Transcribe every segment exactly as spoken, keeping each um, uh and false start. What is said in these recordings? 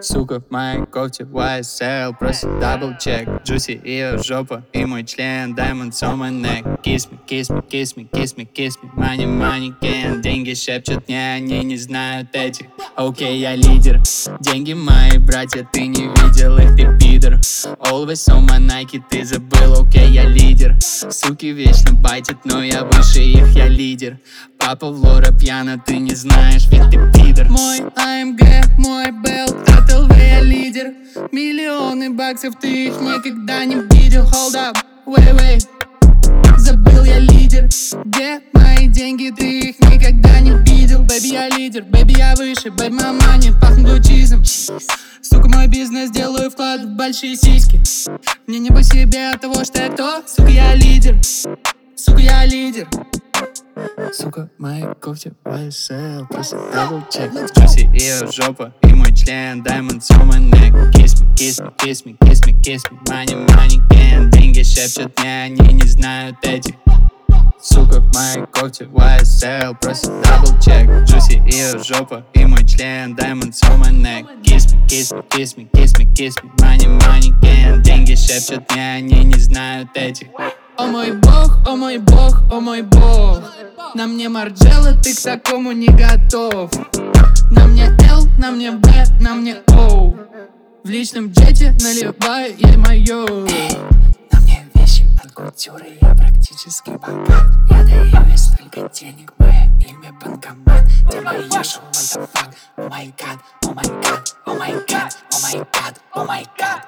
Сука в моей кофте уай эс эл, просит дабл чек. Джуси ее жопа и мой член, diamonds on my neck. Kiss me, kiss me, kiss me, kiss me, kiss me. Money, money, can. Деньги шепчут мне, они не знают этих. Окей, я лидер. Деньги мои братья, ты не видел их, ты пидор. Always on my Nike, ты забыл, окей, я лидер. Суки вечно байтят, но я выше их, я лидер. Папа в лора пьяна, ты не знаешь, ведь ты пидор. Мой а эм гэ, мой белт, от эл ви я лидер. Миллионы баксов, ты их никогда не видел. Hold up, wait, wait. Забыл, я лидер. Где мои деньги, ты их никогда не видел. Бэби, я лидер, бэби, я выше. Бэби, мама, не пахнет лучизм. Сука, мой бизнес, делаю вклад в большие сиськи. Мне не по себе от того, что я кто. Сука, я лидер. Сука, я лидер. Сука, в моей кофте уай эс эл, просто дабл чек. Джуси ее жопа и мой член, diamonds on my neck. Kiss me, kiss me, kiss me, kiss me, kiss me. Money, money, can. Деньги шепчут мне, они не знают этих. Сука, в моей кофте уай эс эл, просто дабл чек. Джуси ее жопа и мой член, diamonds on my neck. Kiss me, kiss me, kiss me, kiss me, kiss me. Money, money, can. Деньги шепчут мне, они не знают этих. О мой бог, о мой бог, о мой бог. На мне Марджелла, ты к такому не готов. На мне L, на мне B, на мне O. В личном джете наливаю я мое. На мне вещи от культуры, я практически богат. Я даю ей столько денег, мое имя банкомат. Ты моя шоу, what the fuck. О май гад, о май гад, о май гад, о май гад, о май гад.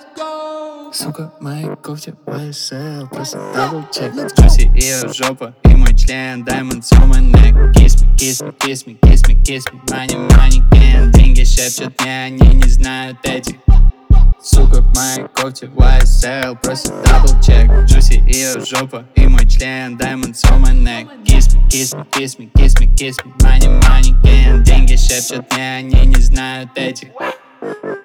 Сука, в моей кофте уай эс эл, просто дабл чек. Джуси ее жопа и мой член, diamonds on my neck. Kiss me, kiss me, kiss me, kiss me, kiss me. Money, money, can. Деньги шепчут мне, они не знают этих. Сука, в моей кофте уай эс эл, просто дабл чек. Джуси ее жопа и мой член, diamonds on my neck. Kiss me, kiss me, kiss me, kiss me, kiss me. Money, money, can. Деньги шепчут мне, они не знают этих.